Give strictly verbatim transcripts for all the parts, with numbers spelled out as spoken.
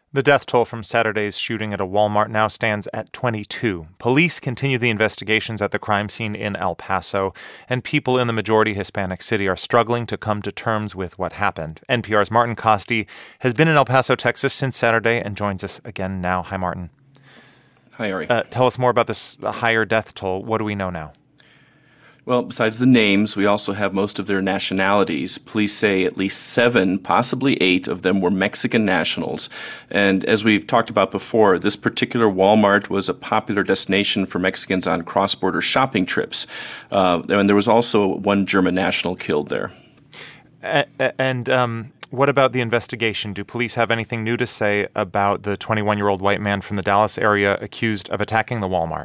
The death toll from Saturday's shooting at a Walmart now stands at twenty-two. Police continue the investigations at the crime scene in El Paso, and people in the majority Hispanic city are struggling to come to terms with what happened. N P R's Martin Kaste has been in El Paso, Texas since Saturday and joins us again now. Hi, Martin. Hi, Ari. Uh, tell us more about this higher death toll. What do we know now? Well, besides the names, we also have most of their nationalities. Police say at least seven, possibly eight of them were Mexican nationals. And as we've talked about before, this particular Walmart was a popular destination for Mexicans on cross-border shopping trips. Uh, and there was also one German national killed there. Uh, and um, what about the investigation? Do police have anything new to say about the twenty-one-year-old white man from the Dallas area accused of attacking the Walmart?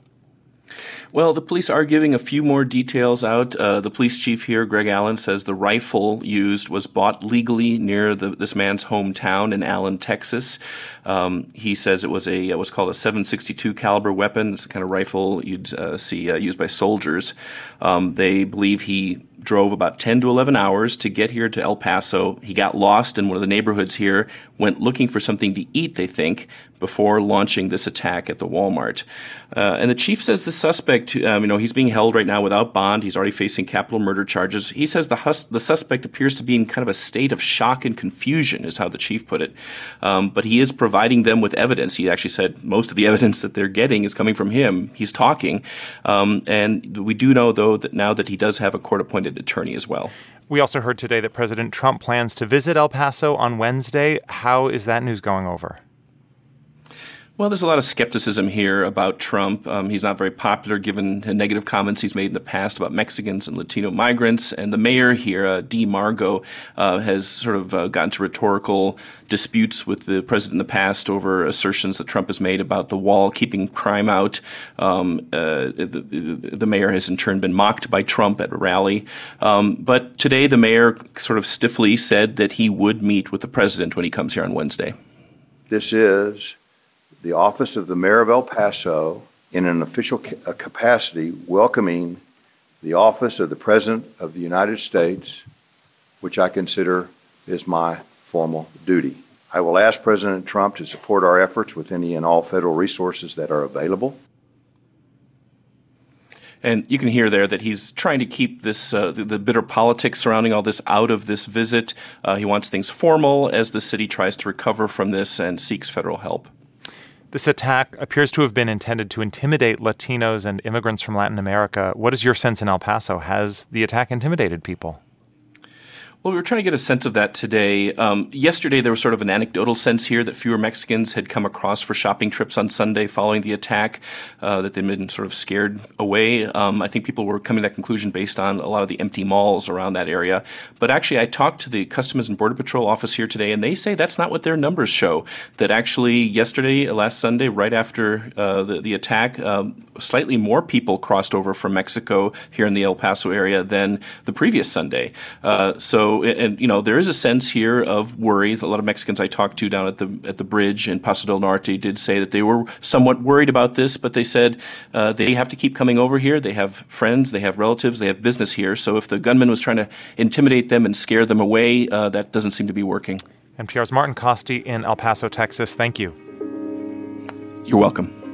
Well, the police are giving a few more details out. Uh, the police chief here, Greg Allen, says the rifle used was bought legally near the, this man's hometown in Allen, Texas. Um, he says it was a what's called a seven sixty-two caliber weapon. It's the kind of rifle you'd uh, see uh, used by soldiers. Um, they believe he drove about ten to eleven hours to get here to El Paso. He got lost in one of the neighborhoods here, went looking for something to eat, they think, before launching this attack at the Walmart. Uh, and the chief says the suspect, um, you know, he's being held right now without bond. He's already facing capital murder charges. He says the hus- the suspect appears to be in kind of a state of shock and confusion, is how the chief put it. Um, but he is providing them with evidence. He actually said most of the evidence that they're getting is coming from him. He's talking. Um, and we do know, though, that now that he does have a court-appointed attorney as well. We also heard today that President Trump plans to visit El Paso on Wednesday. How is that news going over? Well, there's a lot of skepticism here about Trump. Um, he's not very popular given the negative comments he's made in the past about Mexicans and Latino migrants. And the mayor here, uh, Dee Margo, uh, has sort of uh, gotten to rhetorical disputes with the president in the past over assertions that Trump has made about the wall keeping crime out. Um, uh, the, the, the mayor has in turn been mocked by Trump at a rally. Um, but today the mayor sort of stiffly said that he would meet with the president when he comes here on Wednesday. This is the office of the mayor of El Paso in an official ca- capacity welcoming the office of the President of the United States, which I consider is my formal duty. I will ask President Trump to support our efforts with any and all federal resources that are available. And you can hear there that he's trying to keep this uh, the, the bitter politics surrounding all this out of this visit. Uh, he wants things formal as the city tries to recover from this and seeks federal help. This attack appears to have been intended to intimidate Latinos and immigrants from Latin America. What is your sense in El Paso? Has the attack intimidated people? Well, we were trying to get a sense of that today. Um, yesterday, there was sort of an anecdotal sense here that fewer Mexicans had come across for shopping trips on Sunday following the attack, uh, that they'd been sort of scared away. Um, I think people were coming to that conclusion based on a lot of the empty malls around that area. But actually, I talked to the Customs and Border Patrol office here today, and they say that's not what their numbers show. That actually, yesterday, last Sunday, right after uh, the, the attack, um, slightly more people crossed over from Mexico here in the El Paso area than the previous Sunday. Uh, so And, you know, there is a sense here of worry. A lot of Mexicans I talked to down at the at the bridge in Paso del Norte did say that they were somewhat worried about this, but they said uh, they have to keep coming over here. They have friends, they have relatives, they have business here. So if the gunman was trying to intimidate them and scare them away, uh, that doesn't seem to be working. N P R's Martin Kaste in El Paso, Texas. Thank you. You're welcome.